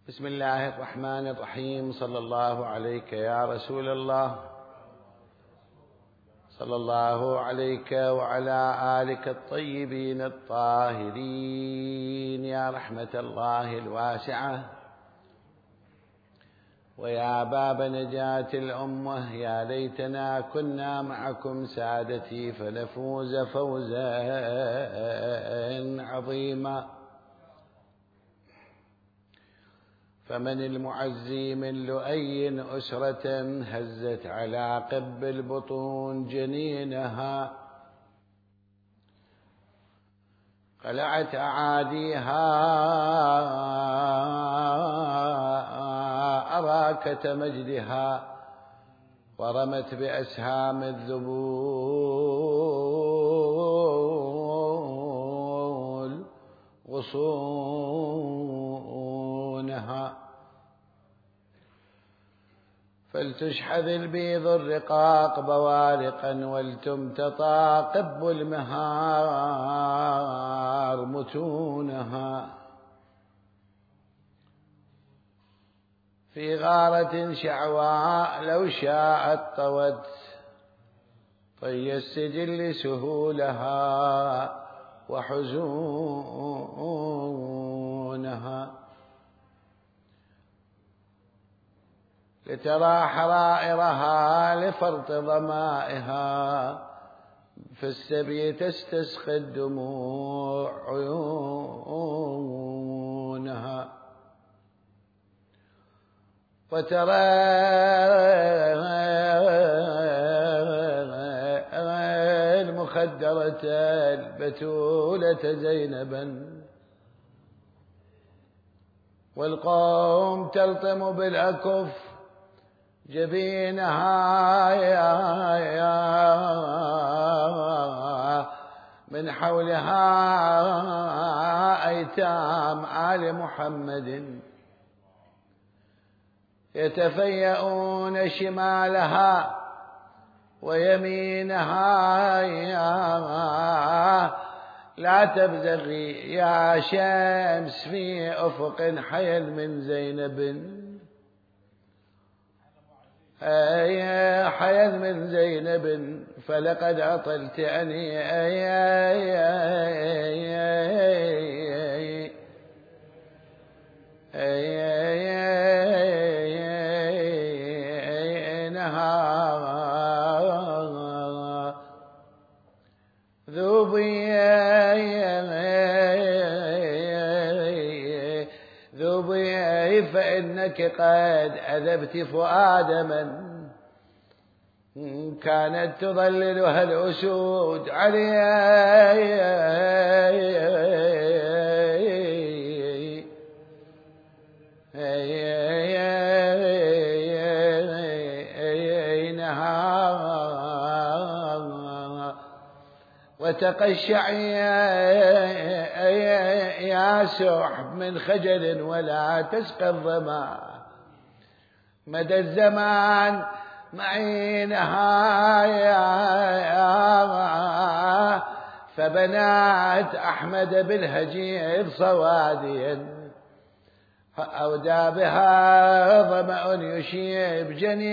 بسم الله الرحمن الرحيم. صلى الله عليك يا رسول الله، صلى الله عليك وعلى آلك الطيبين الطاهرين يا رحمة الله الواسعة ويا باب نجاة الأمة. يا ليتنا كنا معكم سادتي فنفوز فوزا عظيما. فمن المعزي من لؤي أسرة هزت على قب البطون جنينها، قلعت أعاديها أراكة مجدها، ورمت بأسهام الذبول غصونها. فلتشحذ البيض الرقاق بوارقا ولتمتطى قب المهار متونها. في غارة شعواء لو شاءت طوت طي السجل سهولها وحزونها. لترى حرائرها لفرط ظمائها، في السبي تستسقي الدموع عيونها. وترى المخدرة البتولة زينبا، والقوم تلطم بالأكف جبينها من حولها أيتام آل محمد يتفيئون شمالها ويمينها. لا تبزغي يا شمس في أفق حيل من زينب، حيل من زينب، فلقد أطلتني ذوبي فإنك قد أذبت فؤاد من كانت تظللها الأسود وتقشعي يا سحب من خجل ولا تسقى الظما. مدى الزمان معينها فبنات أحمد بالهجير صواديا، أودى بها ظمأ يشيب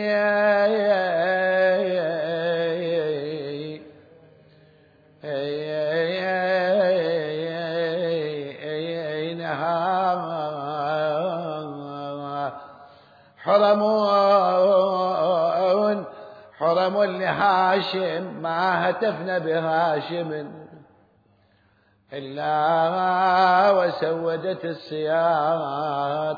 حرم لهاشم ما هتفنا بهاشم إلا وسودت السياط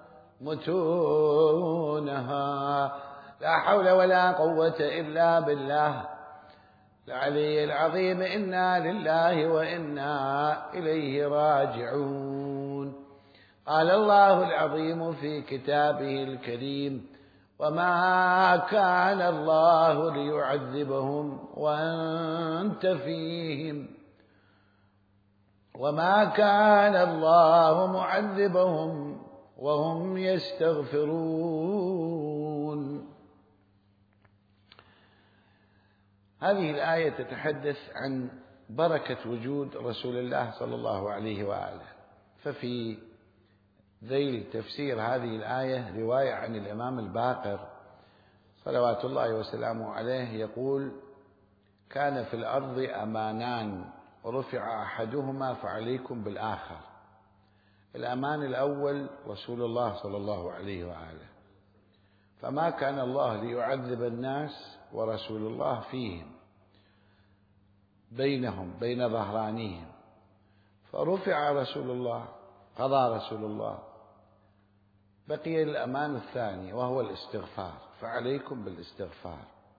متونها. لا حول ولا قوة إلا بالله العلي العظيم. إنا لله وإنا إليه راجعون. قال الله العظيم في كتابه الكريم: وما كان الله ليعذبهم وأنت فيهم وما كان الله معذبهم وهم يستغفرون. هذه الآية تتحدث عن بركة وجود رسول الله صلى الله عليه وآله. ففي ذيل تفسير هذه الآية رواية عن الإمام الباقر صلوات الله وسلامه عليه يقول: كان في الأرض أمانان رفع أحدهما فعليكم بالآخر. الأمان الأول رسول الله صلى الله عليه وآله، فما كان الله ليعذب الناس ورسول الله فيهم بينهم بين ظهرانيهم، فرفع رسول الله، قضى رسول الله، بقي الأمان الثاني وهو الاستغفار، فعليكم بالاستغفار.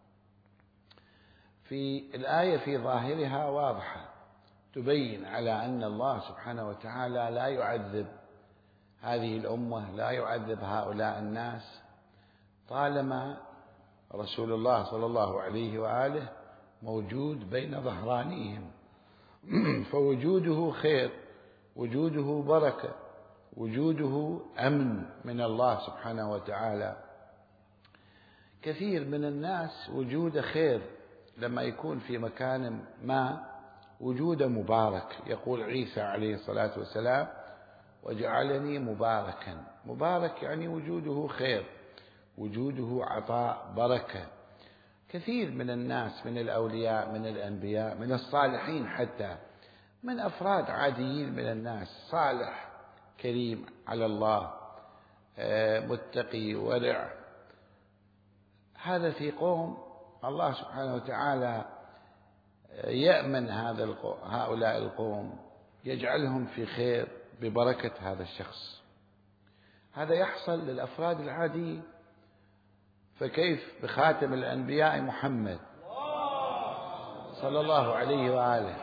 في الآية في ظاهرها واضحة تبين على أن الله سبحانه وتعالى لا يعذب هذه الأمة، لا يعذب هؤلاء الناس طالما رسول الله صلى الله عليه وآله موجود بين ظهرانيهم. فوجوده خير، وجوده بركة، وجوده أمن من الله سبحانه وتعالى. كثير من الناس وجوده خير لما يكون في مكان ما، وجوده مبارك. يقول عيسى عليه الصلاة والسلام: وجعلني مباركا. مبارك يعني وجوده خير، وجوده عطاء بركة. كثير من الناس، من الأولياء، من الأنبياء، من الصالحين، حتى من أفراد عاديين من الناس، صالح كريم على الله، متقي ورع، هذا في قوم الله سبحانه وتعالى يأمن هؤلاء القوم، يجعلهم في خير ببركة هذا الشخص. هذا يحصل للأفراد العاديين، فكيف بخاتم الأنبياء محمد صلى الله عليه وآله،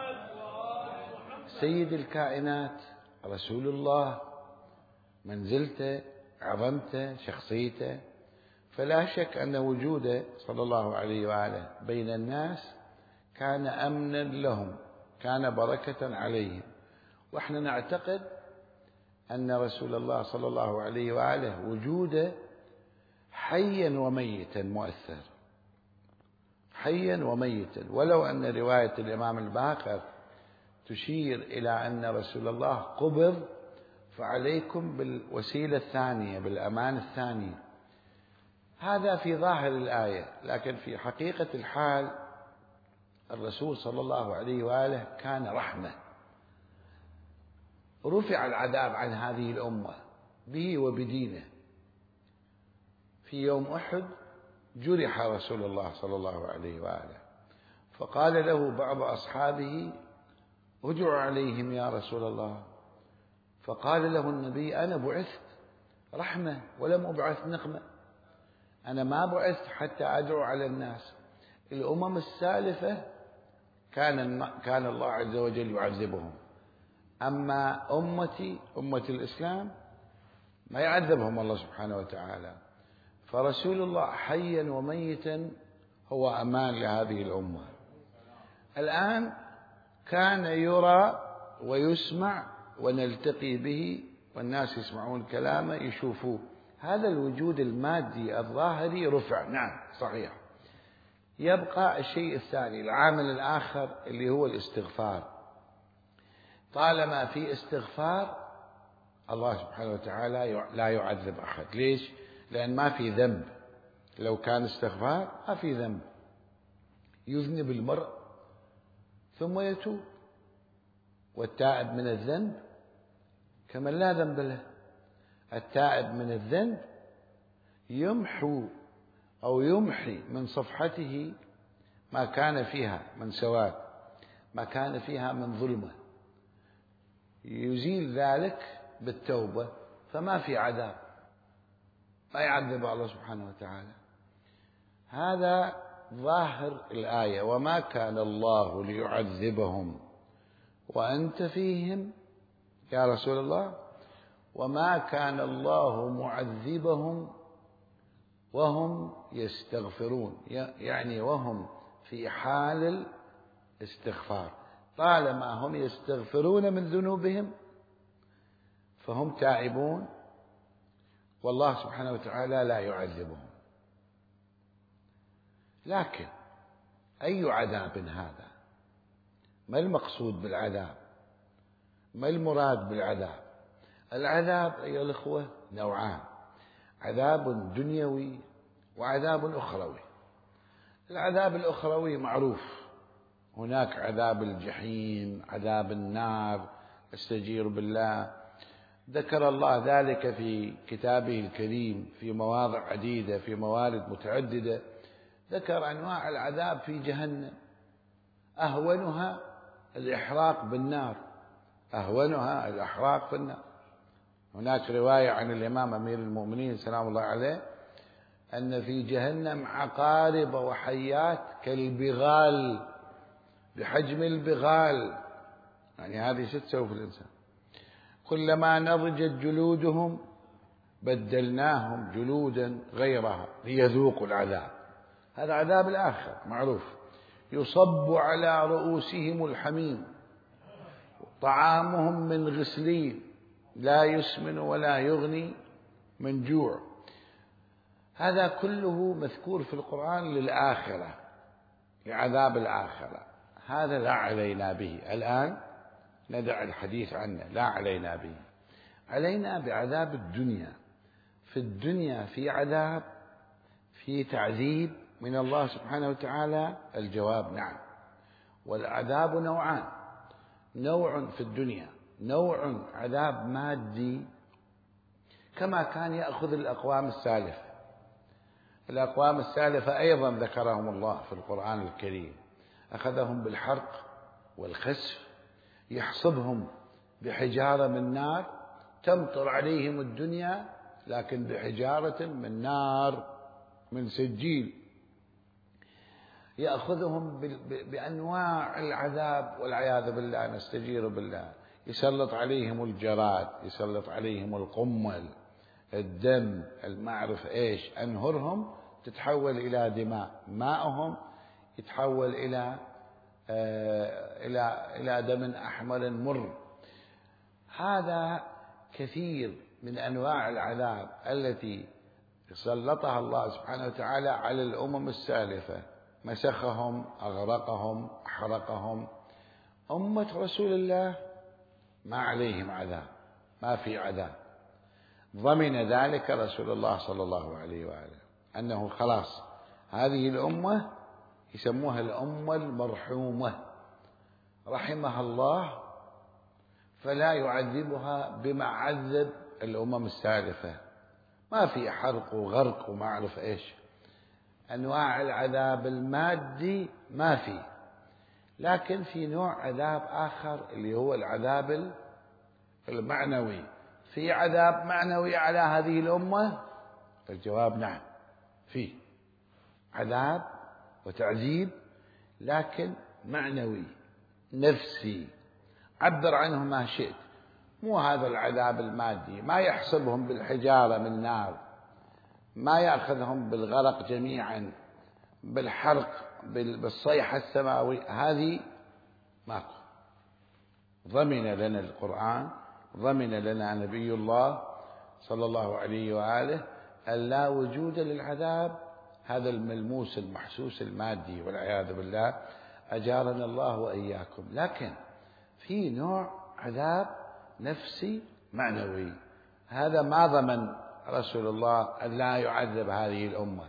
سيد الكائنات، رسول الله، منزلته، عظمته، شخصيته. فلا شك أن وجوده صلى الله عليه وآله بين الناس كان أمنا لهم، كان بركة عليهم. وإحنا نعتقد أن رسول الله صلى الله عليه وآله وجوده حيا وميتا مؤثر، حيا وميتا. ولو أن رواية الإمام الباقر تشير إلى أن رسول الله قبض، فعليكم بالوسيلة الثانية، بالأمان الثاني. هذا في ظاهر الآية، لكن في حقيقة الحال الرسول صلى الله عليه وآله كان رحمة. رفع العذاب عن هذه الأمة به وبدينه. في يوم أحد جرح رسول الله صلى الله عليه وآله، فقال له بعض أصحابه: ادع عليهم يا رسول الله. فقال له النبي: أنا بعثت رحمة ولم أبعث نقمة، أنا ما بعثت حتى أدعو على الناس. الأمم السالفة كان الله عز وجل يعذبهم، أما أمتي، أمة الإسلام، ما يعذبهم الله سبحانه وتعالى. فرسول الله حيا وميتا هو أمان لهذه الأمة. الآن كان يرى ويسمع ونلتقي به، والناس يسمعون كلامه، يشوفوه. هذا الوجود المادي الظاهري رفع، نعم صحيح. يبقى الشيء الثاني، العامل الآخر، اللي هو الاستغفار. طالما في استغفار الله سبحانه وتعالى لا يعذب أحد. ليش؟ لأن ما في ذنب. لو كان استغفار ما في ذنب. يذنب المرء ثم يتوب، والتائب من الذنب كمن لا ذنب له. التائب من الذنب يمحو أو يمحي من صفحته ما كان فيها من سواد، ما كان فيها من ظلمة، يزيل ذلك بالتوبة، فما في عذاب، ما يعذب الله سبحانه وتعالى. هذا ظاهر الآية: وما كان الله ليعذبهم وأنت فيهم يا رسول الله، وما كان الله معذبهم وهم يستغفرون، يعني وهم في حال الاستغفار. طالما هم يستغفرون من ذنوبهم فهم تائبون، والله سبحانه وتعالى لا يعذبهم. لكن أي عذاب هذا؟ ما المقصود بالعذاب؟ ما المراد بالعذاب؟ العذاب أيها الأخوة نوعان: عذاب دنيوي وعذاب أخروي. العذاب الأخروي معروف، هناك عذاب الجحيم، عذاب النار، استجير بالله، ذكر الله ذلك في كتابه الكريم في مواضع عديدة، في موارد متعددة، ذكر أنواع العذاب في جهنم، أهونها الإحراق بالنار، أهونها الإحراق بالنار. هناك رواية عن الإمام أمير المؤمنين سلام الله عليه أن في جهنم عقارب وحيات كالبغال، بحجم البغال، يعني هذه شو تسوي في الإنسان؟ كلما نضجت جلودهم بدلناهم جلودا غيرها ليذوقوا العذاب. هذا عذاب الآخرة معروف. يصب على رؤوسهم الحميم، طعامهم من غسلين لا يسمن ولا يغني من جوع. هذا كله مذكور في القرآن للآخرة، لعذاب الآخرة. هذا لا علينا به الآن، ندع الحديث عنه، لا علينا به. علينا بعذاب الدنيا. في الدنيا في عذاب، في تعذيب من الله سبحانه وتعالى. الجواب نعم. والعذاب نوعان: نوع في الدنيا، نوع عذاب مادي كما كان يأخذ الأقوام السالفة. الأقوام السالفة أيضا ذكرهم الله في القرآن الكريم، أخذهم بالحرق والخسف، يحصبهم بحجارة من نار، تمطر عليهم الدنيا لكن بحجارة من نار من سجيل. يأخذهم بأنواع العذاب والعياذ بالله، نستجير بالله. يسلط عليهم الجراد، يسلط عليهم القمل، الدم، المعرف إيش، أنهرهم تتحول إلى دماء، ماءهم يتحول إلى دم أحمر مر. هذا كثير من أنواع العذاب التي سلطها الله سبحانه وتعالى على الأمم السالفة، مسخهم، أغرقهم، أحرقهم. أمة رسول الله ما عليهم عذاب، ما في عذاب. ضمن ذلك رسول الله صلى الله عليه وآله أنه خلاص هذه الأمة يسموها الأمة المرحومة، رحمها الله فلا يعذبها بما عذب الأمم السالفة. ما في حرق وغرق وما أعرف إيش، أنواع العذاب المادي ما في، لكن في نوع عذاب آخر اللي هو العذاب المعنوي. في عذاب معنوي على هذه الأمة؟ الجواب نعم، في عذاب وتعذيب لكن معنوي نفسي، عبر عنه ما شئت. مو هذا العذاب المادي، ما يحصبهم بالحجارة من نار، ما يأخذهم بالغرق جميعا، بالحرق، بالصيحة السماوي، هذه ماكو. ضمن لنا القرآن، ضمن لنا نبي الله صلى الله عليه وآله أن لا وجود للعذاب هذا الملموس المحسوس المادي والعياذ بالله، أجارنا الله وإياكم. لكن في نوع عذاب نفسي معنوي، هذا ما ضمن رسول الله أن لا يعذب هذه الأمة.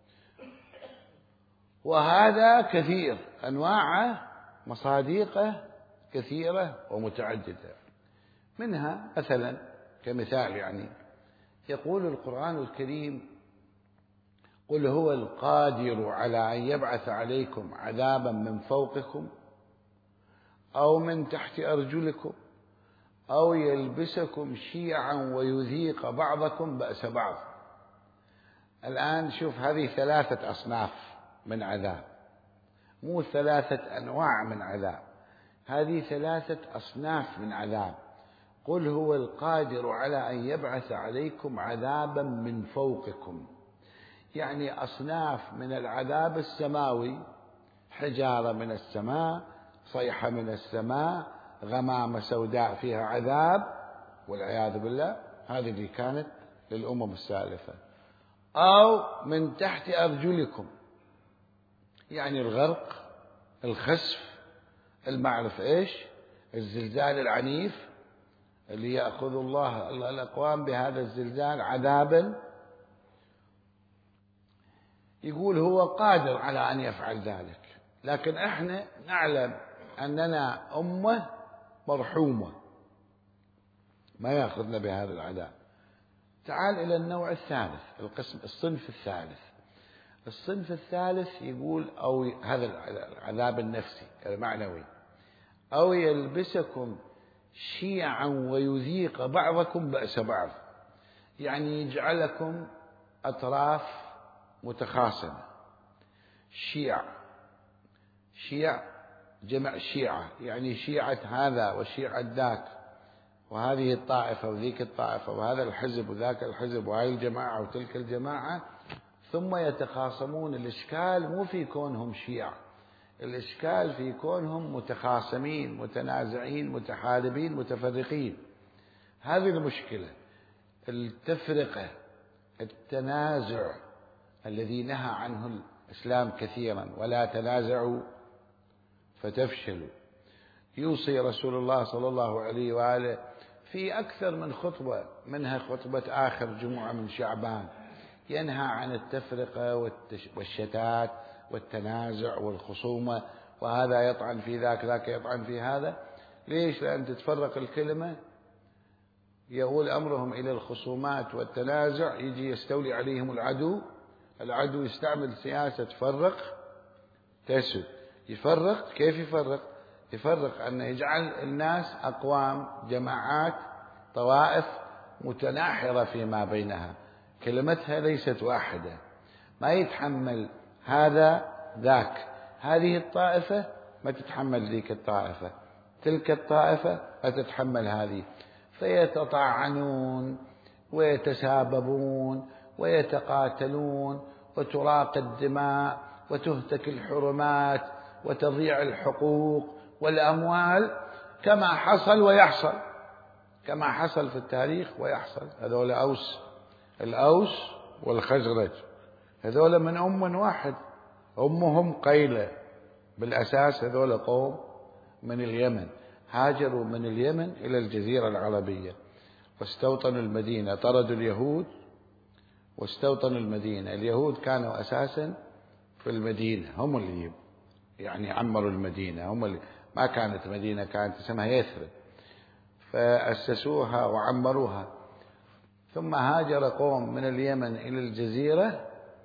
وهذا كثير، أنواعه مصادقه كثيرة ومتعددة. منها مثلا كمثال يعني يقول القرآن الكريم: قل هو القادر على أن يبعث عليكم عذابا من فوقكم أو من تحت أرجلكم أو يلبسكم شيعا ويذيق بعضكم بأس بعض. الآن شوف، هذه 3 أصناف من عذاب، مو 3 أنواع من عذاب، هذه 3 أصناف من عذاب. قل هو القادر على أن يبعث عليكم عذابا من فوقكم، يعني أصناف من العذاب السماوي، حجارة من السماء، صيحة من السماء، غمامة سوداء فيها عذاب والعياذ بالله، هذه اللي كانت للأمم السالفة. أو من تحت أرجلكم، يعني الغرق، الخسف، المعرف إيش، الزلزال العنيف، ليأخذ الله الأقوام بهذا الزلزال عذابا، يقول هو قادر على أن يفعل ذلك، لكن احنا نعلم أننا أمة مرحومة ما يأخذنا بهذا العذاب. تعال إلى النوع الثالث، الصنف الثالث. الصنف الثالث يقول أو هذا العذاب النفسي المعنوي، أو يلبسكم شيعا ويذيق بعضكم بأس بعض، يعني يجعلكم أطراف متخاصمة. شيع جمع شيعة، يعني شيعة هذا وشيعة ذاك، وهذه الطائفة وذيك الطائفة، وهذا الحزب وذاك الحزب، وهذه الجماعة وتلك الجماعة، ثم يتخاصمون. الإشكال مو في كونهم شيعة، الإشكال في كونهم متخاصمين متنازعين متحاربين متفرقين. هذه المشكلة، التفرقة، التنازع الذي نهى عنه الإسلام كثيرا: ولا تنازعوا فتفشلوا. يوصي رسول الله صلى الله عليه وآله في أكثر من خطبة، منها خطبة آخر جمعة من شعبان، ينهى عن التفرقة والشتات والتنازع والخصومة، وهذا يطعن في ذاك، ذاك يطعن في هذا. ليش؟ لأن تتفرق الكلمة يقول أمرهم إلى الخصومات والتنازع، يجي يستولي عليهم العدو يستعمل سياسة فرق تسد. يفرق، كيف يفرق؟ يفرق أن يجعل الناس أقوام، جماعات، طوائف متناحرة فيما بينها، كلمتها ليست واحدة، ما يتحمل هذا ذاك، هذه الطائفة ما تتحمل ذيك الطائفة، تلك الطائفة ما تتحمل هذه، فيتطاعنون ويتساببون ويتقاتلون، وتراق الدماء وتهتك الحرمات وتضيع الحقوق والأموال، كما حصل ويحصل، كما حصل في التاريخ ويحصل. هذول الأوس والخزرج، هذول من أم واحد، أمهم قيلة بالأساس. هذول قوم من اليمن، هاجروا من اليمن إلى الجزيرة العربية واستوطنوا المدينة، طردوا اليهود واستوطنوا المدينة. اليهود كانوا أساسا في المدينة، هم اللي يعني عمروا المدينة، هم اللي ما كانت مدينة، كانت اسمها يثرب، فأسسوها وعمروها. ثم هاجر قوم من اليمن إلى الجزيرة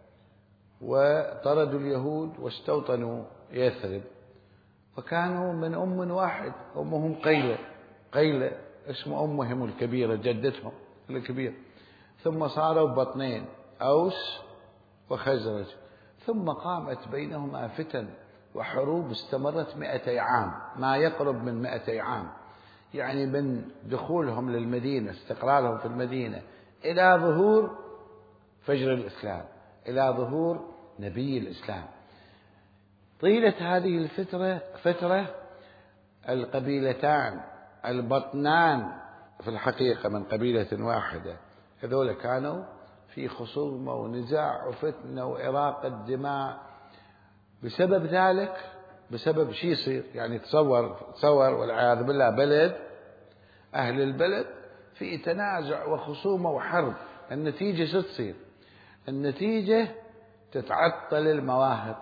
وطردوا اليهود واستوطنوا يثرب، وكانوا من أم واحد، أمهم قيلة اسم أمهم الكبيرة، جدتهم الكبيرة. ثم صاروا بطنين، أوس وخزرج. ثم قامت بينهما فتن وحروب استمرت 200 عام، ما يقرب من 200 عام، يعني من دخولهم للمدينة، استقرارهم في المدينة، إلى ظهور فجر الإسلام، إلى ظهور نبي الإسلام. طيلة هذه فترة القبيلتان البطنان في الحقيقة من قبيلة واحدة، هذول كانوا في خصومة ونزاع وفتنة وإراقة دماء. بسبب ذلك، بسبب شيء يصير، يعني تصور والعياذ بالله بلد، أهل البلد في تنازع وخصومة وحرب، النتيجة شو تصير؟ النتيجة تتعطل المواهب،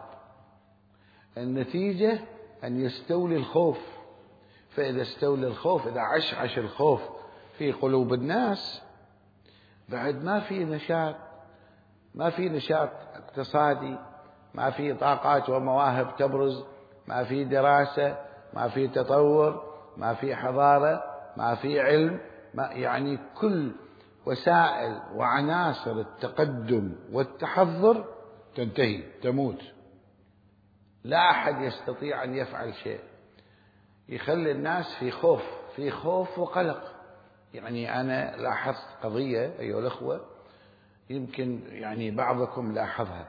النتيجة أن يستولي الخوف. فإذا استولى الخوف، إذا عشعش الخوف في قلوب الناس، بعد ما في نشاط، ما في نشاط اقتصادي، ما في طاقات ومواهب تبرز، ما في دراسة، ما في تطور، ما في حضارة، ما في علم، يعني كل وسائل وعناصر التقدم والتحضر تنتهي، تموت. لا أحد يستطيع أن يفعل شيء، يخلي الناس في خوف وقلق. يعني أنا لاحظت قضية أيها الأخوة، يمكن يعني بعضكم لاحظها،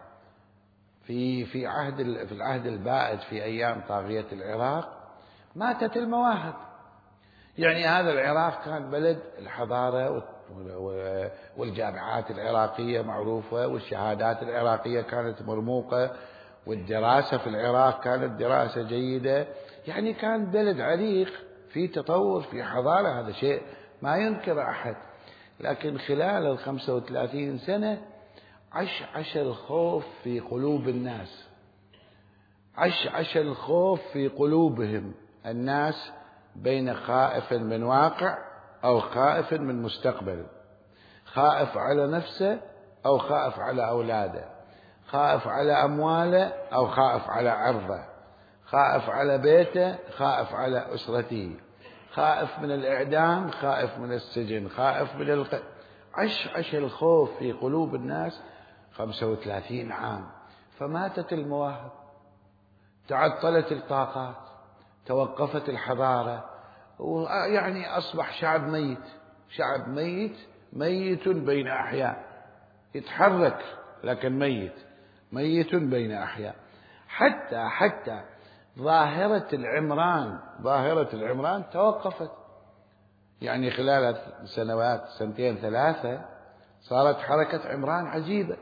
في العهد البائد، في أيام طاغية العراق، ماتت المواهب. يعني هذا العراق كان بلد الحضارة والجامعات العراقية معروفة، والشهادات العراقية كانت مرموقة، والدراسة في العراق كانت دراسة جيدة، يعني كان بلد عريق في تطور في حضارة. هذا شيء ما ينكر أحد، لكن خلال 35 سنة عش الخوف في قلوب الناس، عش الخوف في قلوبهم الناس، بين خائف من واقع أو خائف من مستقبل، خائف على نفسه أو خائف على أولاده، خائف على أمواله أو خائف على عرضه، خائف على بيته، خائف على أسرته، خائف من الإعدام، خائف من السجن، خائف من عش الخوف في قلوب الناس 35 عام. فماتت المواهب، تعطلت الطاقات، توقفت الحضارة، ويعني أصبح شعب ميت، شعب ميت، ميت بين أحياء، يتحرك لكن ميت، ميت بين أحياء. حتى ظاهرة العمران توقفت، يعني خلال سنوات، سنتين ثلاثة، صارت حركة عمران عجيبة.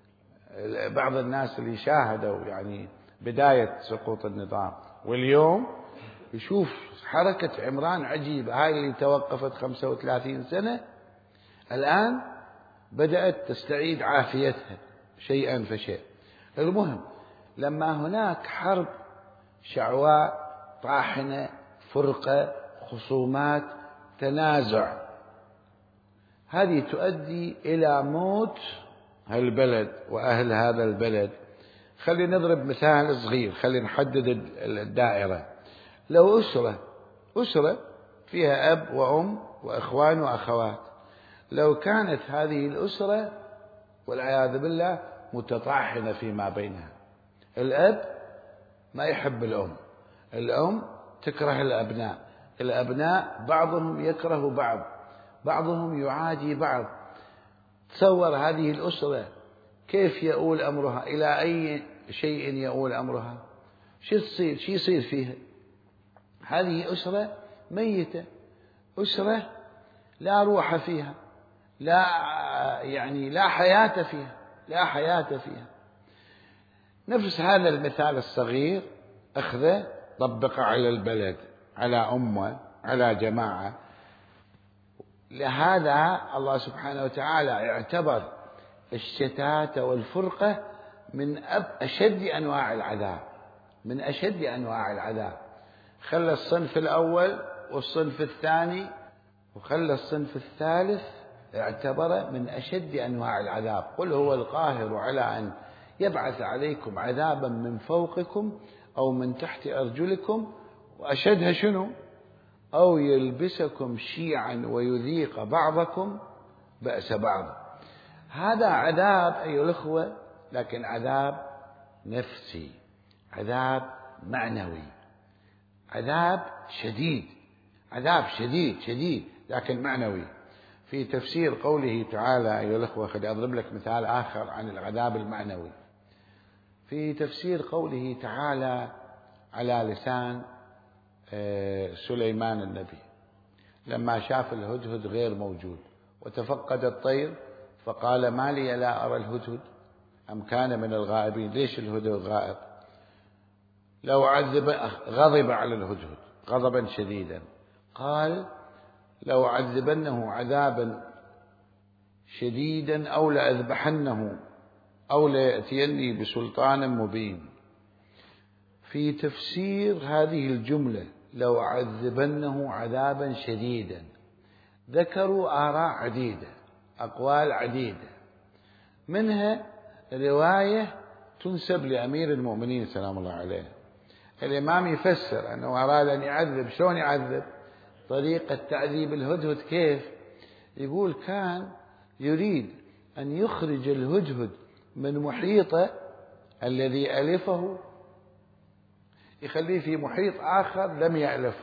بعض الناس اللي شاهدوا يعني بداية سقوط النظام واليوم يشوف حركة عمران عجيبة. هاي اللي توقفت 35 سنة الآن بدأت تستعيد عافيتها شيئا فشيء. المهم، لما هناك حرب شعواء طاحنة، فرقة، خصومات، تنازع، هذه تؤدي إلى موت هالبلد وأهل هذا البلد. خلينا نضرب مثال صغير، خلينا نحدد الدائرة. لو أسرة فيها أب وأم وإخوان وأخوات، لو كانت هذه الأسرة والعياذ بالله متطاحنة فيما بينها، الأب ما يحب الأم تكره الأبناء بعضهم يكره بعضهم يعادي بعض، تصور هذه الأسرة كيف يؤول أمرها، إلى أي شيء يؤول أمرها، شو يصير فيها؟ هذه أسرة ميتة، أسرة لا روح فيها، لا حياة فيها. نفس هذا المثال الصغير أخذه طبقه على البلد، على أمة، على جماعة. لهذا الله سبحانه وتعالى اعتبر الشتات والفرقة من أشد أنواع العذاب، خلى الصنف الأول والصنف الثاني وخلى الصنف الثالث اعتبره من أشد أنواع العذاب. قل هو القاهر على أن يبعث عليكم عذابا من فوقكم أو من تحت أرجلكم، وأشدها شنو؟ أو يلبسكم شيعا ويذيق بعضكم بأس بعض. هذا عذاب أيها الأخوة، لكن عذاب نفسي، عذاب معنوي، عذاب شديد لكن معنوي. في تفسير قوله تعالى أيها الأخوة، خلي أضرب لك مثال آخر عن العذاب المعنوي. في تفسير قوله تعالى على لسان سليمان النبي، لما شاف الهدهد غير موجود وتفقد الطير فقال ما لي لا أرى الهدهد أم كان من الغائبين. ليش الهدهد غائب؟ غضب على الهدهد غضبا شديدا، قال لو عذبنه عذابا شديدا أو لأذبحنه أو ليأتيني بسلطان مبين. في تفسير هذه الجملة لو عذبنه عذابا شديدا ذكروا آراء عديدة، أقوال عديدة، منها رواية تنسب لأمير المؤمنين سلام الله عليه. الإمام يفسر أنه أراد أن يعذب. شلون يعذب؟ طريقة تعذيب الهدهد كيف؟ يقول كان يريد أن يخرج الهدهد من محيطه الذي ألفه، يخليه في محيط آخر لم يألفه،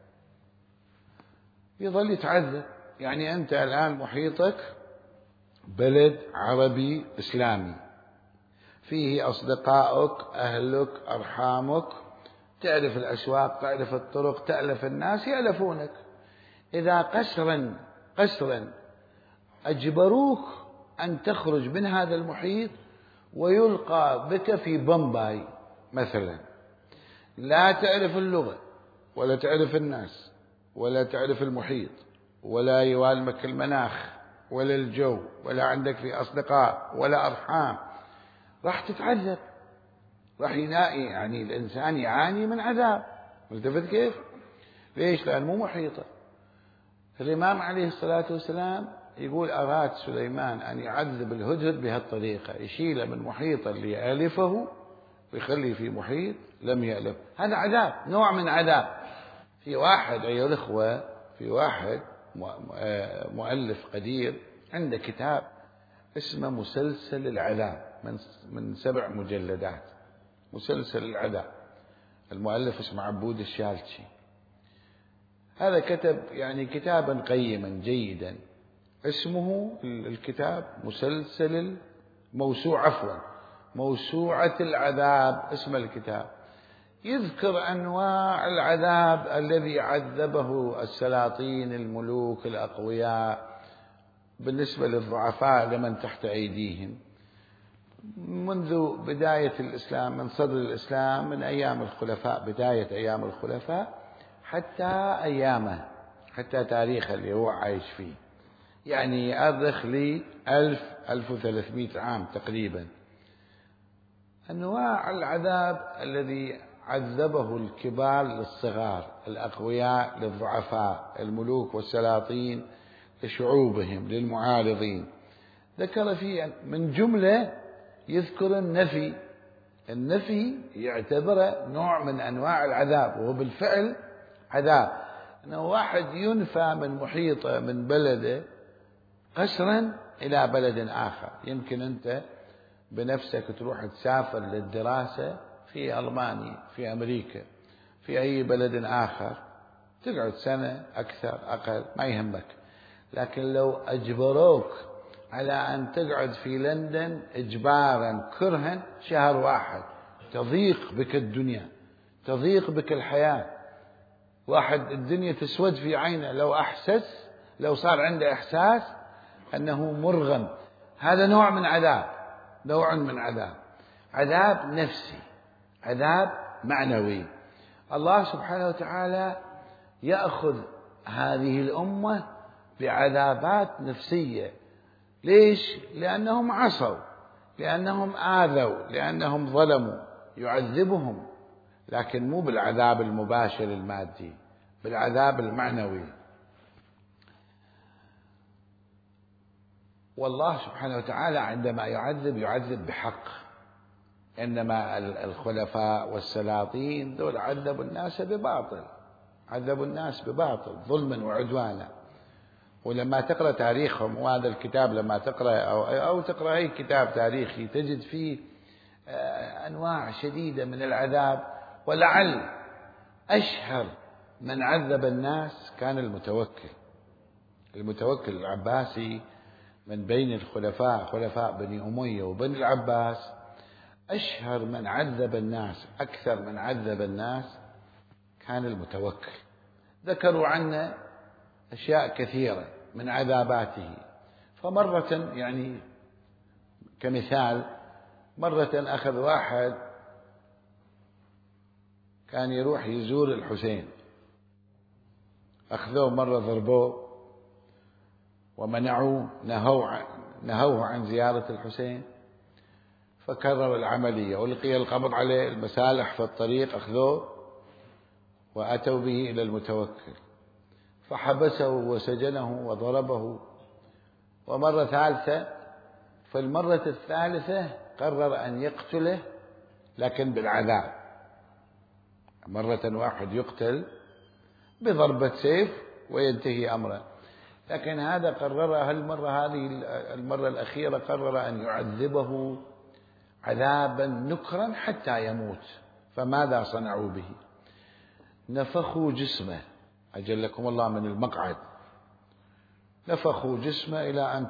يظل يتعذب. يعني أنت الآن محيطك بلد عربي إسلامي، فيه أصدقائك، أهلك، أرحامك، تعرف الأسواق، تعرف الطرق، تألف الناس يألفونك. إذا قسرا أجبروك أن تخرج من هذا المحيط ويلقى بك في بمباي مثلا، لا تعرف اللغة ولا تعرف الناس ولا تعرف المحيط ولا يوالمك المناخ ولا الجو ولا عندك في أصدقاء ولا أرحام، راح تتعذب، راح يعني الإنسان يعاني من عذاب. ملتفت كيف؟ ليش؟ لأن مو محيطة. الإمام عليه الصلاة والسلام يقول أراد سليمان أن يعذب الهدهد بهالطريقة، يشيله من محيطه اللي يألفه ويخليه في محيط لم يألف. هذا عذاب، نوع من عذاب. في واحد أيها الأخوة، في واحد مؤلف قدير عنده كتاب اسمه مسلسل العذاب، من 7 مجلدات، مسلسل العذاب. المؤلف اسمه عبود الشالشي. هذا كتب يعني كتابا قيما جيدا، اسمه الكتاب موسوعة العذاب، اسم الكتاب. يذكر أنواع العذاب الذي عذبه السلاطين الملوك الأقوياء بالنسبة للضعفاء لمن تحت أيديهم، منذ بداية الإسلام، من صدر الإسلام، من أيام الخلفاء، بداية أيام الخلفاء حتى أيامه، حتى تاريخه اللي هو عايش فيه، يعني يؤرخ لي 1300 عام تقريبا. أنواع العذاب الذي عذبه الكبار للصغار، الأقوياء للضعفاء، الملوك والسلاطين لشعوبهم، للمعارضين. ذكر فيه من جملة يذكر النفي يعتبره نوع من أنواع العذاب، وهو بالفعل عذاب. أنه واحد ينفى من محيطه، من بلده، قسرا إلى بلد آخر. يمكن أنت بنفسك تروح تسافر للدراسة في ألمانيا، في أمريكا، في أي بلد آخر، تقعد سنة أكثر أقل ما يهمك. لكن لو أجبروك على أن تقعد في لندن إجبارا كرها شهر واحد، تضيق بك الدنيا، تضيق بك الحياة. واحد الدنيا تسود في عينه لو صار عنده إحساس أنه مرغم. هذا نوع من عذاب، عذاب نفسي، عذاب معنوي. الله سبحانه وتعالى يأخذ هذه الأمة بعذابات نفسية. ليش؟ لأنهم عصوا، لأنهم آذوا، لأنهم ظلموا، يعذبهم، لكن مو بالعذاب المباشر المادي، بالعذاب المعنوي. والله سبحانه وتعالى عندما يعذب بحق. إنما الخلفاء والسلاطين دول عذبوا الناس بباطل، ظلما وعدوانا. ولما تقرأ تاريخهم، وهذا الكتاب لما تقرأ أو تقرأ أي كتاب تاريخي، تجد فيه أنواع شديدة من العذاب. ولعل أشهر من عذب الناس كان المتوكل العباسي، من بين الخلفاء، خلفاء بني أمية وبني العباس. أشهر من عذب الناس، أكثر من عذب الناس كان المتوكل. ذكروا عنه أشياء كثيرة من عذاباته. فمرة يعني كمثال، مرة أخذ واحد كان يروح يزور الحسين، أخذوه مرة ضربوه ومنعوه، نهوه عن زيارة الحسين. فكرر العملية وألقي القبض عليه، المسالح في الطريق أخذوه وأتوا به إلى المتوكل، فحبسه وسجنه وضربه. ومرة ثالثة، في المرة الثالثة قرر أن يقتله لكن بالعذاب. مرة واحد يقتل بضربة سيف وينتهي أمره، لكن هذا قرر المرة الأخيرة قرر أن يعذبه عذابا نكرا حتى يموت. فماذا صنعوا به؟ نفخوا جسمه، أجلكم الله من المقعد، نفخوا جسمه إلى أن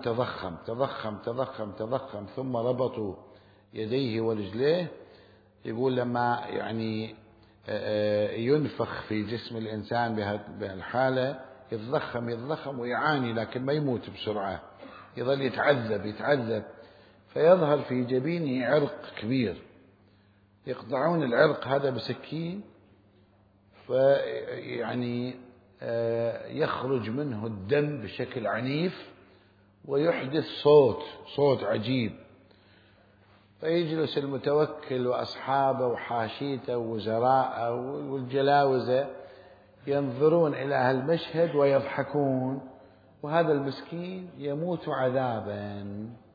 تضخم، ثم ربطوا يديه ورجليه. يقول لما يعني ينفخ في جسم الإنسان بهالحالة يتضخم ويعاني، لكن ما يموت بسرعة، يظل يتعذب، فيظهر في جبينه عرق كبير. يقطعون العرق هذا بسكين، فيعني يخرج منه الدم بشكل عنيف ويحدث صوت عجيب، فيجلس المتوكل وأصحابه وحاشيته ووزراءه والجلاوزة ينظرون إلى هالمشهد ويضحكون، وهذا المسكين يموت عذابا.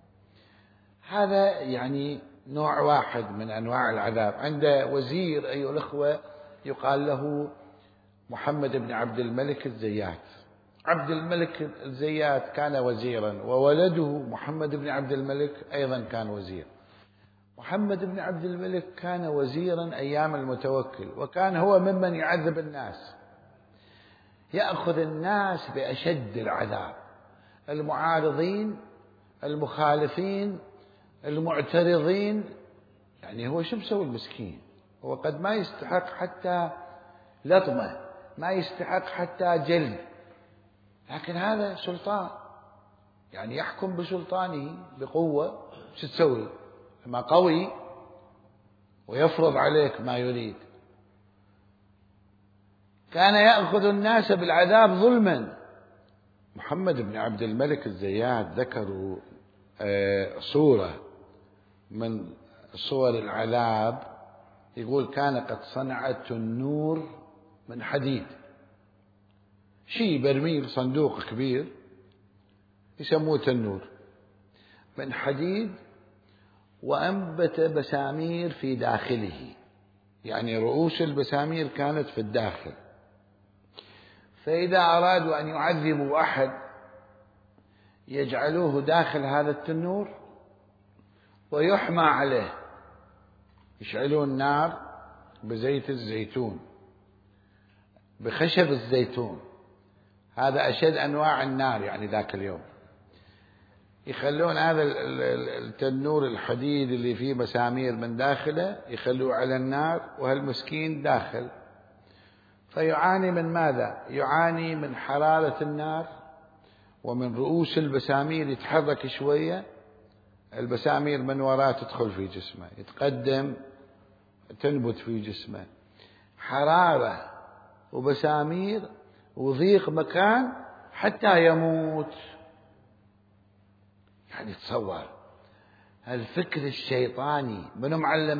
هذا يعني نوع واحد من أنواع العذاب. عنده وزير أيها الأخوة يقال له محمد بن عبد الملك الزيات. عبد الملك الزيات كان وزيرا، وولده محمد بن عبد الملك أيضا كان وزير. محمد بن عبد الملك كان وزيرا أيام المتوكل، وكان هو ممن يعذب الناس، يأخذ الناس بأشد العذاب، المعارضين، المخالفين، المعترضين. يعني هو شو مسوي المسكين؟ هو قد ما يستحق حتى لطمة، ما يستحق حتى جلد، لكن هذا سلطان، يعني يحكم بسلطانه بقوة. شو تسوي؟ ما قوي ويفرض عليك ما يريد. كان يأخذ الناس بالعذاب ظلما. محمد بن عبد الملك الزيات ذكروا صورة من صور العذاب، يقول كان قد صنع تنور من حديد، شيء برميل صندوق كبير يسموه تنور من حديد، وأنبت بسامير في داخله، يعني رؤوس البسامير كانت في الداخل. فإذا أرادوا أن يعذبوا أحد يجعلوه داخل هذا التنور ويحمى عليه، يشعلون نار بزيت الزيتون، بخشب الزيتون، هذا أشد أنواع النار يعني ذاك اليوم. يخلون هذا التنور الحديد اللي فيه مسامير من داخله يخلوه على النار، وهالمسكين داخل، فيعاني من ماذا؟ يعاني من حرارة النار، ومن رؤوس البسامير يتحرك شوية، البسامير من وراء تدخل في جسمه، يتقدم تنبت في جسمه، حرارة وبسامير وضيق مكان حتى يموت. يعني تصور الفكر الشيطاني، منو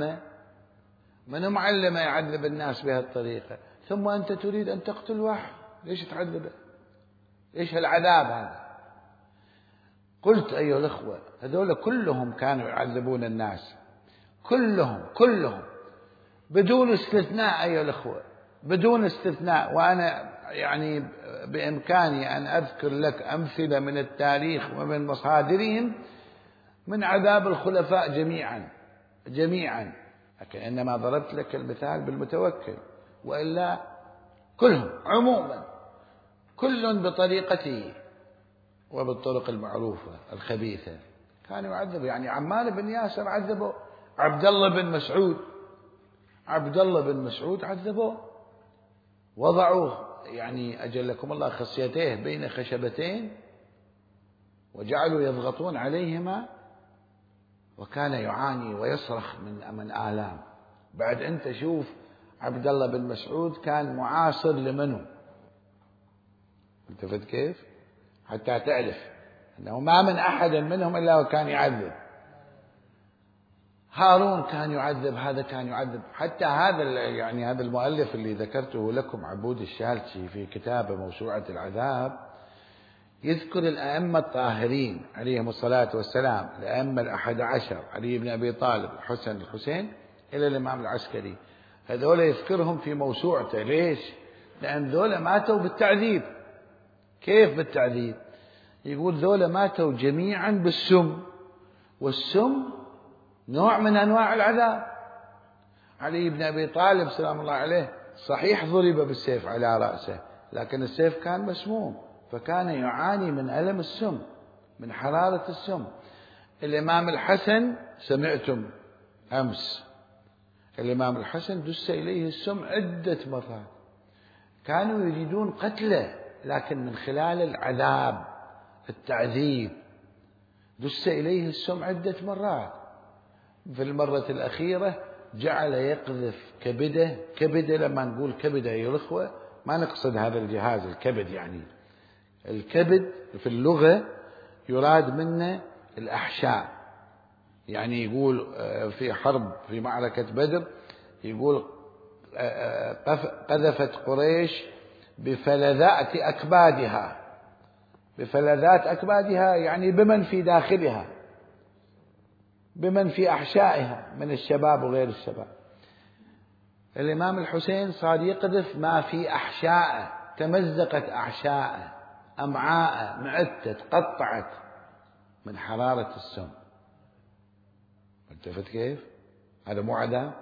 معلمه يعذب الناس بهالطريقة؟ ثم أنت تريد أن تقتل واحد، ليش تعذبه؟ ليش هالعذاب هذا؟ قلت أيها الأخوة هذول كلهم كانوا يعذبون الناس، كلهم بدون استثناء أيها الأخوة، بدون استثناء. وأنا يعني بإمكاني أن أذكر لك أمثلة من التاريخ ومن مصادرهم من عذاب الخلفاء جميعا، لكن إنما ضربت لك المثال بالمتوكل، وإلا كلهم عموما كل بطريقته وبالطرق المعروفة الخبيثة كانوا يعذبوا. يعني عمار بن ياسر عذبوا، عبد الله بن مسعود عذبوه، وضعوه يعني أجلكم الله خصيتيه بين خشبتين وجعلوا يضغطون عليهما، وكان يعاني ويصرخ من آلام. بعد أنت شوف عبد الله بن مسعود كان معاصر لمنه، انتفت كيف؟ حتى تعرف أنه ما من أحد منهم إلا وكان يعذب. هارون كان يعذب، هذا كان يعذب، حتى هذا يعني هذا المؤلف اللي ذكرته لكم عبود الشالشي في كتابه موسوعة العذاب يذكر الأئمة الطاهرين عليهم الصلاة والسلام، الأئمة 11 علي بن أبي طالب، الحسين إلى الإمام العسكري، هذول يذكرهم في موسوعته. ليش؟ لأن ذولا ماتوا بالتعذيب. كيف بالتعذيب؟ يقول ذولا ماتوا جميعا بالسم، والسم نوع من أنواع العذاب. علي بن أبي طالب سلام الله عليه صحيح ضرب بالسيف على رأسه، لكن السيف كان مسموم، فكان يعاني من ألم السم، من حرارة السم. الإمام الحسن سمعتم أمس، الإمام الحسن دس إليه السم عدة مرات، كانوا يريدون قتله، لكن من خلال العذاب التعذيب دس إليه السم عدة مرات. في المرة الأخيرة جعل يقذف كبده، لما نقول كبده يا الأخوة ما نقصد هذا الجهاز الكبد، يعني الكبد في اللغة يراد منه الأحشاء. يعني يقول في حرب في معركة بدر يقول قذفت قريش بفلذات أكبادها، بفلذات أكبادها يعني بمن في داخلها، بمن في أحشائها من الشباب وغير الشباب. الإمام الحسين صار يقذف ما في أحشائه، تمزقت أحشائه، أمعاءه معدته تقطعت من حرارة السم. التفت كيف؟ هذا مو عذاب؟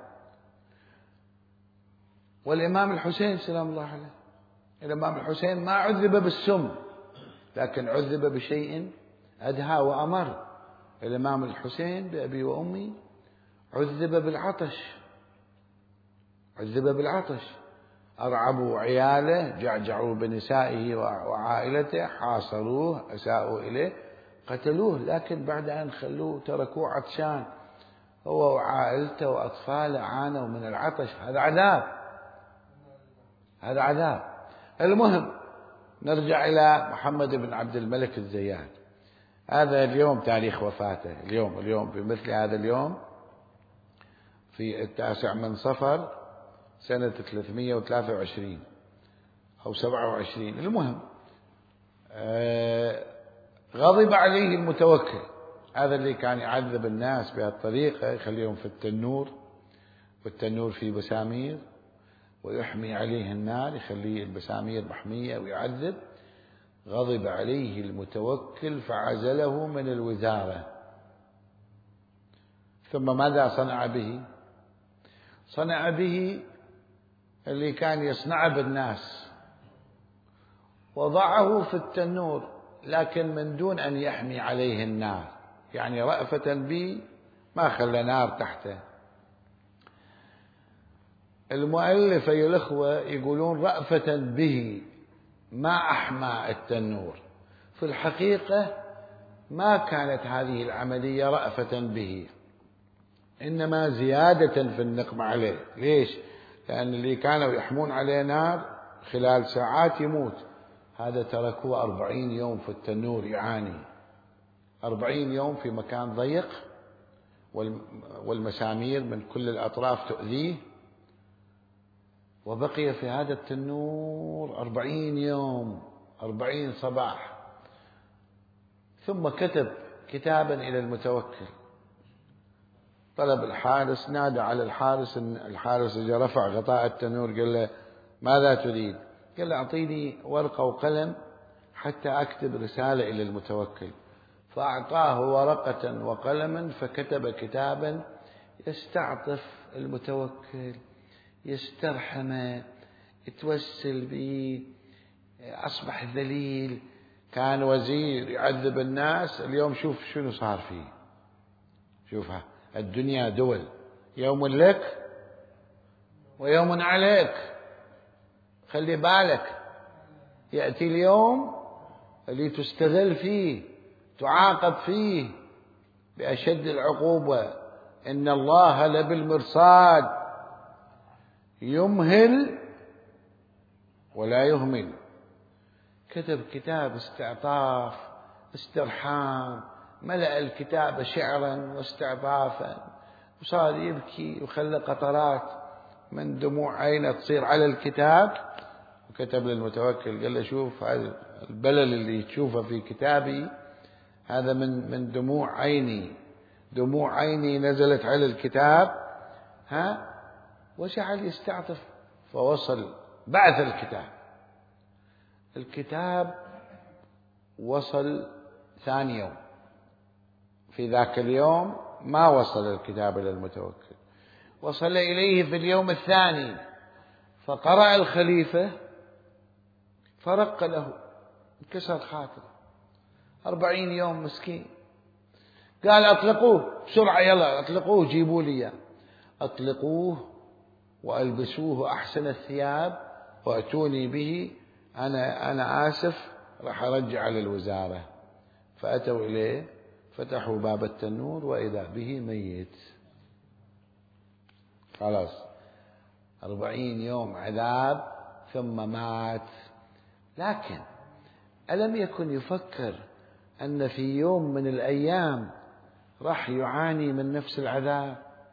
والإمام الحسين سلام الله عليه، الإمام الحسين ما عذب بالسم، لكن عذب بشيء أدهى وأمر. الإمام الحسين بأبي وأمي عذب بالعطش، عذب بالعطش. أرعبوا عياله، جعجعوا بنسائه وعائلته، حاصروه، أساءوا إليه، قتلوه، لكن بعد أن خلوه تركوه عطشان، هو وعائلته وأطفاله عانوا من العطش. هذا عذاب، هذا عذاب. المهم نرجع إلى محمد بن عبد الملك الزيات. هذا اليوم تاريخ وفاته، اليوم في مثل هذا اليوم في 9 من صفر سنة 323 أو 27. المهم غضب عليه المتوكل، هذا اللي كان يعذب الناس بهالطريقة، يخليهم في التنور، والتنور فيه بسامير، ويحمي عليه النار، يخليه البسامير محمية ويعذب. غضب عليه المتوكل فعزله من الوزارة. ثم ماذا صنع به؟ صنع به اللي كان يصنعه بالناس، وضعه في التنور لكن من دون أن يحمي عليه النار، يعني رأفة به ما خلى نار تحته. المؤلف أيها الأخوة يقولون رأفة به ما أحمى التنور. في الحقيقة ما كانت هذه العملية رأفة به، إنما زيادة في النقمة عليه. ليش؟ لأن اللي كانوا يحمون عليه نار خلال ساعات يموت، هذا تركوه 40 يوم في التنور يعاني، 40 يوم في مكان ضيق، والمسامير من كل الأطراف تؤذيه، وبقي في هذا التنور 40 يوم، 40 صباح. ثم كتب كتابا إلى المتوكل، طلب الحارس، نادى على الحارس، الحارس إذا رفع غطاء التنور قال له ماذا تريد؟ قال له أعطيني ورقة وقلم حتى أكتب رسالة إلى المتوكل. فأعطاه ورقة وقلما فكتب كتابا يستعطف المتوكل، يسترحمه، يتوسل به، أصبح ذليل. كان وزير يعذب الناس، اليوم شوف شنو صار فيه. شوفها الدنيا دول، يوم لك ويوم عليك. خلي بالك يأتي اليوم اللي تستغل فيه، تعاقب فيه بأشد العقوبة. إن الله لبالمرصاد يمهل ولا يهمل. كتب كتاب استعطاف، استرحام، ملأ الكتاب شعرا واستعطافا، وصار يبكي وخلى قطرات من دموع عينه تصير على الكتاب. وكتب للمتوكل قال له شوف هذا البلل اللي تشوفه في كتابي هذا من دموع عيني، دموع عيني نزلت على الكتاب. وجعل يستعطف. فوصل، بعث الكتاب وصل ثاني يوم. في ذاك اليوم ما وصل الكتاب إلى المتوكل، وصل إليه في اليوم الثاني. فقرأ الخليفة فرق له، انكسر خاطره. 40 يوم مسكين. قال أطلقوه بسرعة، يلا أطلقوه، جيبوا لي إياه. أطلقوه وألبسوه أحسن الثياب وأتوني به، أنا آسف راح أرجع للوزارة. فأتوا إليه، فتحوا باب التنور وإذا به ميت. خلاص 40 يوم عذاب ثم مات. لكن ألم يكن يفكر أن في يوم من الأيام راح يعاني من نفس العذاب؟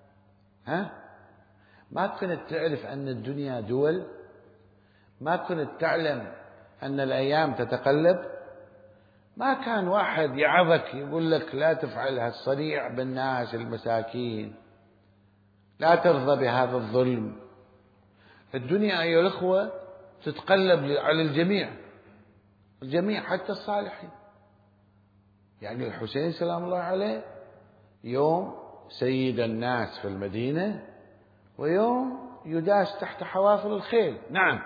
ما كنت تعرف أن الدنيا دول؟ ما كنت تعلم أن الأيام تتقلب؟ ما كان واحد يعظك يقول لك لا تفعل هالصنيع بالناس المساكين، لا ترضى بهذا الظلم. الدنيا أيها الأخوة تتقلب على الجميع، الجميع حتى الصالحين. يعني الحسين سلام الله عليه يوم سيد الناس في المدينة، ويوم يداس تحت حوافر الخيل. نعم.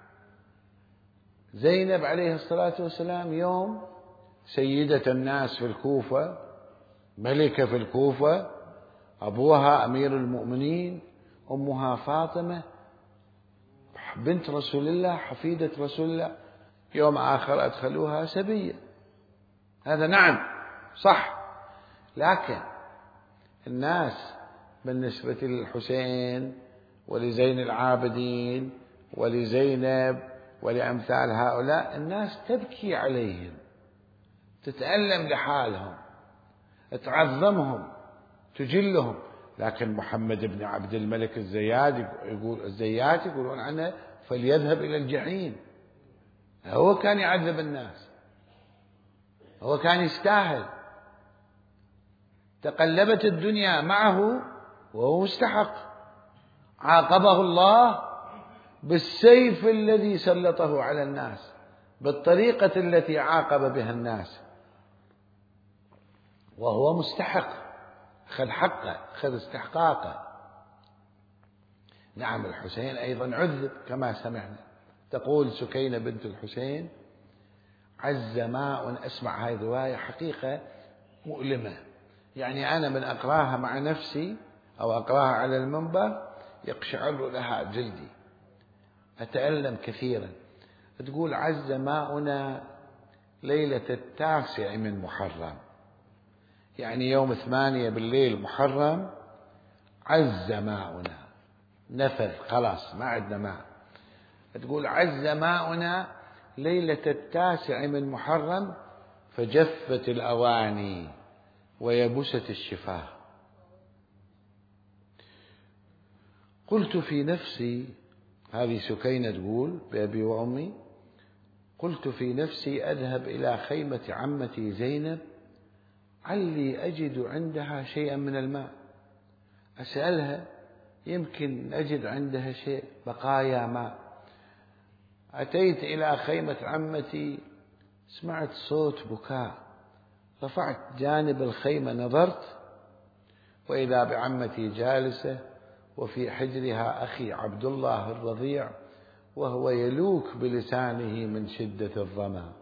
زينب عليه الصلاة والسلام يوم سيدة الناس في الكوفة، ملكة في الكوفة، أبوها أمير المؤمنين، أمها فاطمة بنت رسول الله حفيدة رسول الله، يوم آخر أدخلوها سبية. هذا نعم صح. لكن الناس بالنسبة للحسين ولزين العابدين ولزينب ولأمثال هؤلاء الناس تبكي عليهم، تتألم لحالهم، تعظمهم، تجلهم. لكن محمد بن عبد الملك الزيات يقولون عنه فليذهب إلى الجحيم. هو كان يعذب الناس، هو كان يستاهل. تقلبت الدنيا معه وهو مستحق. عاقبه الله بالسيف الذي سلطه على الناس، بالطريقة التي عاقب بها الناس، وهو مستحق، خذ حقه، خذ استحقاقه. نعم الحسين أيضا عذب كما سمعنا. تقول سكينة بنت الحسين: عز ماء. أسمع هذه الرواية حقيقة مؤلمة، يعني أنا من أقراها مع نفسي أو أقراها على المنبر يقشعر لها جلدي، أتألم كثيرا. تقول: عز ماؤنا ليلة 9 من محرم، يعني يوم 8 بالليل محرم عز ماؤنا، نفذ خلاص ما عندنا ماء. تقول: عز ماؤنا ليلة 9 من محرم فجفت الأواني ويبست الشفاه. قلت في نفسي، هذه سكينة تقول بأبي وأمي، قلت في نفسي أذهب إلى خيمة عمتي زينب علي أجد عندها شيئا من الماء، أسألها يمكن أجد عندها شيء، بقايا ماء. أتيت إلى خيمة عمتي، سمعت صوت بكاء، رفعت جانب الخيمة نظرت، وإذا بعمتي جالسة وفي حجرها أخي عبد الله الرضيع وهو يلوك بلسانه من شدة الظما.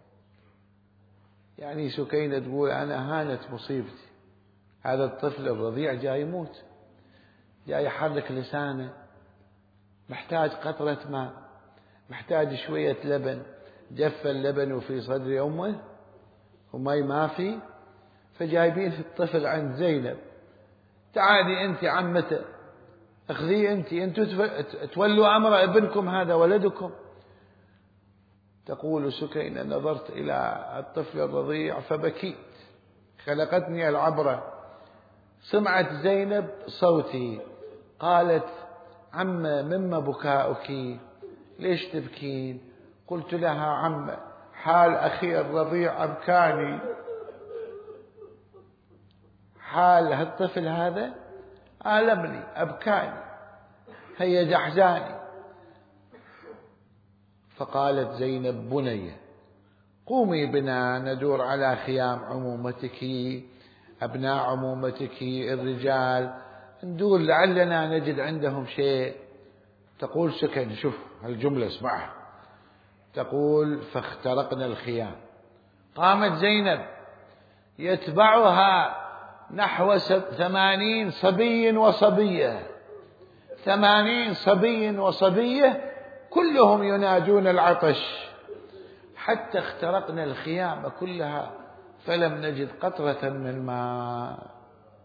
يعني سكينة تقول: أنا هانت مصيبتي، هذا الطفل الرضيع جاي يموت، جاي يحرك لسانه، محتاج قطرة ماء، محتاج شوية لبن، جف اللبن وفي صدر أمه ومي ما في، فجايبين الطفل عند زينب، تعالي أنت عمته، اخذيه أنتوا تولوا أمر ابنكم، هذا ولدكم. تقول سكينة: نظرت إلى الطفل الرضيع فبكيت، خلقتني العبرة. سمعت زينب صوتي، قالت: عمة مما بكاؤك؟ ليش تبكين؟ قلت لها: عمة حال أخي الرضيع أبكاني، حال هالطفل هذا آلمني أبكاني، هيج أحزاني. فقالت زينب: بنية قومي بنا ندور على خيام عمومتك، أبناء عمومتك الرجال، ندور لعلنا نجد عندهم شيء. تقول سكن، شوف هالجملة اسمعها، تقول: فاخترقنا الخيام. قامت زينب يتبعها نحو 80 صبي وصبية، 80 صبي وصبية كلهم ينادون العطش، حتى اخترقنا الخيام كلها فلم نجد قطرة من ماء.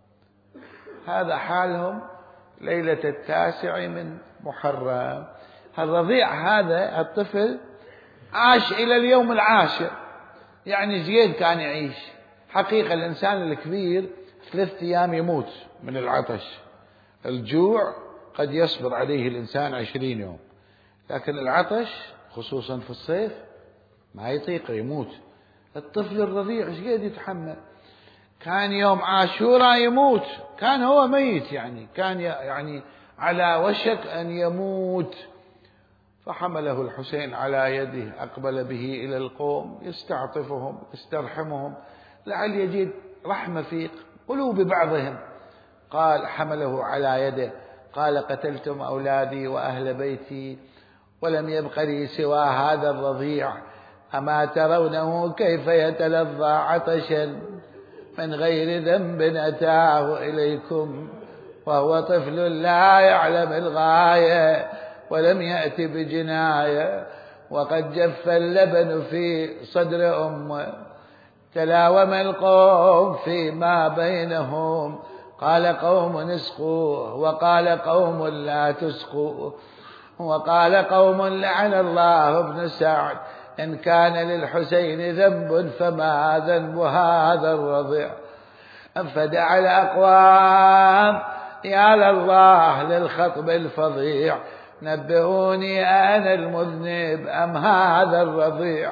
هذا حالهم ليلة 9 من محرم. الرضيع هذا الطفل عاش إلى اليوم العاشر، يعني زين كان يعيش. حقيقة الإنسان الكبير 3 أيام يموت من العطش، الجوع قد يصبر عليه الإنسان 20 يوم، لكن العطش خصوصا في الصيف ما يطيق يموت. الطفل الرضيع ايش قد يتحمل؟ كان يوم عاشوراء يموت، كان هو ميت، يعني كان يعني على وشك أن يموت. فحمله الحسين على يده، أقبل به إلى القوم يستعطفهم يسترحمهم لعل يجد رحمة في قلوب بعضهم. قال حمله على يده قال قتلتم أولادي وأهل بيتي ولم يبق لي سوى هذا الرضيع، أما ترونه كيف يتلظى عطشا من غير ذنب أتاه إليكم، وهو طفل لا يعلم الغاية ولم يأت بجناية، وقد جف اللبن في صدر أمه. تلاوم القوم فيما بينهم، قال قوم اسقوه وقال قوم لا تسقوه، وقال قوم لعن الله ابن سعد، إن كان للحسين ذنب فما ذنب هذا الرضيع. فدعا الأقوام يا لله للخطب الفظيع، نبئوني أنا المذنب أم هذا الرضيع.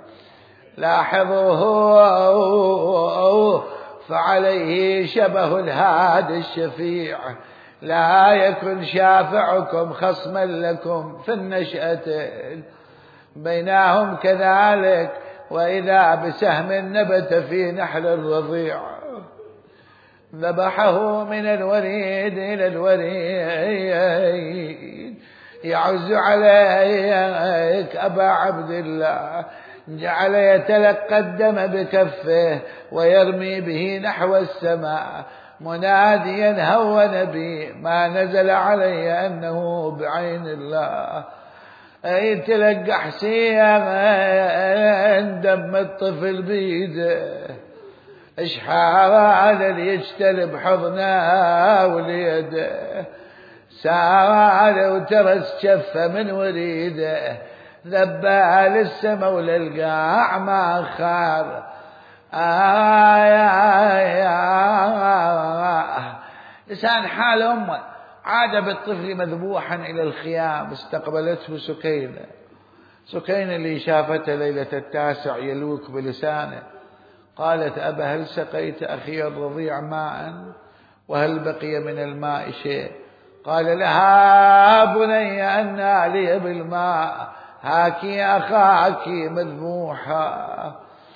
لاحظوه فعليه شبه الهادي الشفيع، لا يكن شافعكم خصما لكم في النشأة، بينهم كذلك وإذا بسهم نبت في نحل الرضيع. ذبحه من الوريد إلى الوريد، يعز عليك أبا عبد الله، جعل يتلقى الدم بكفه ويرمي به نحو السماء، مناديا هون بي ما نزل علي أنه بعين الله. أي تلقى حسين دم الطفل بيده، اشحال اللي يجتلب حضنه وليده، سال وترس شفه من وريده، ذبال السما وللقاع ما خار. لسان حال أمه عاد بالطفل مذبوحا إلى الخيام، استقبلته سكينة. سكينة اللي شافته ليلة 9 يلوك بلسانه، قالت أبا هل سقيت أخي الرضيع ماء وهل بقي من الماء شيء؟ قال لها بني أنى لي بالماء، هاكي أخاك مذبوحا.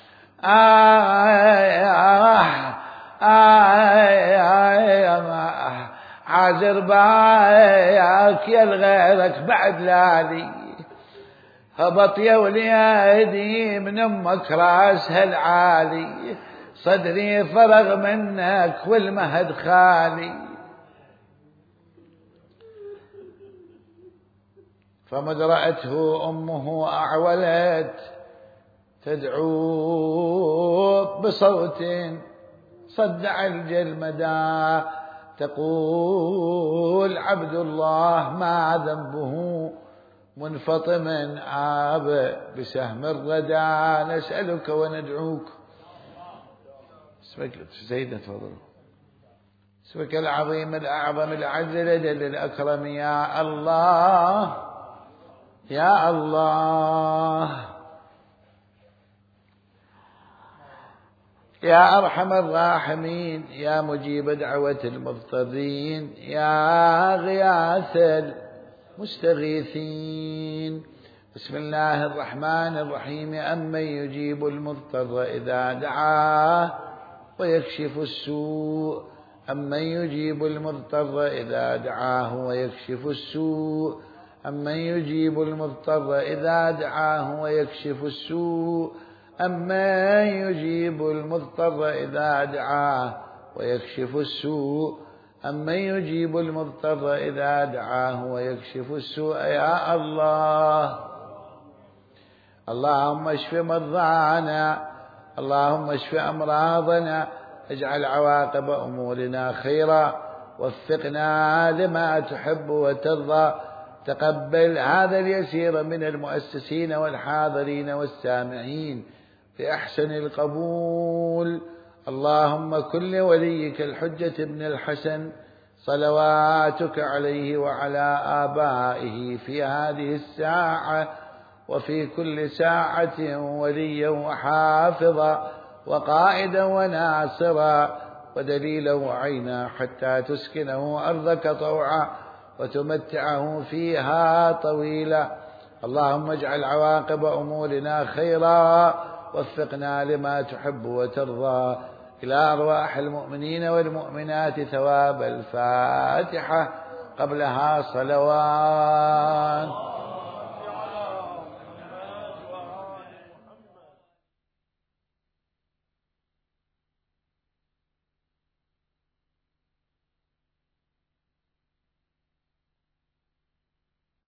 عازر باياك يا الغيرك بعد لالي، هبط يا وليدي من أمك راسها العالي، صدري فرغ منك والمهد خالي. فمذ رأته أمه أعولت تدعو بصوت صدع الجلمدا، تقول عبد الله ما ذنبه منفطما عاب بسهم الردى، نسألك وندعوك. اسمك سيدنا تفضل. اسمك العظيم الأعظم الأعز الأجل الأكرم يا الله يا الله يا أرحم الراحمين، يا مجيب دعوة المضطرين، يا غياث المستغيثين. بسم الله الرحمن الرحيم. أمن يجيب المضطر إذا دعاه ويكشف السوء، أمن يجيب المضطر إذا دعاه ويكشف السوء، أمن يجيب المضطر إذا دعاه ويكشف السوء، أمن يجيب المضطر إذا دعاه ويكشف السوء، أمن يجيب المضطر إذا دعاه ويكشف السوء. يا الله اللهم اشف مرضانا، اللهم اشف أمراضنا، اجعل عواقب أمورنا خيرا، وفقنا لما تحب وترضى، تقبل هذا اليسير من المؤسسين والحاضرين والسامعين بأحسن القبول. اللهم كن لوليك الحجة بن الحسن صلواتك عليه وعلى آبائه في هذه الساعة وفي كل ساعة وليا وحافظا وقائدا وناصرا ودليلا وعينا حتى تسكنه أرضك طوعا وتمتعه فيها طويلا. اللهم اجعل عواقب أمورنا خيرا، وفقنا لما تحب وترضى. إلى أرواح المؤمنين والمؤمنات ثواب الفاتحة قبلها صلوات.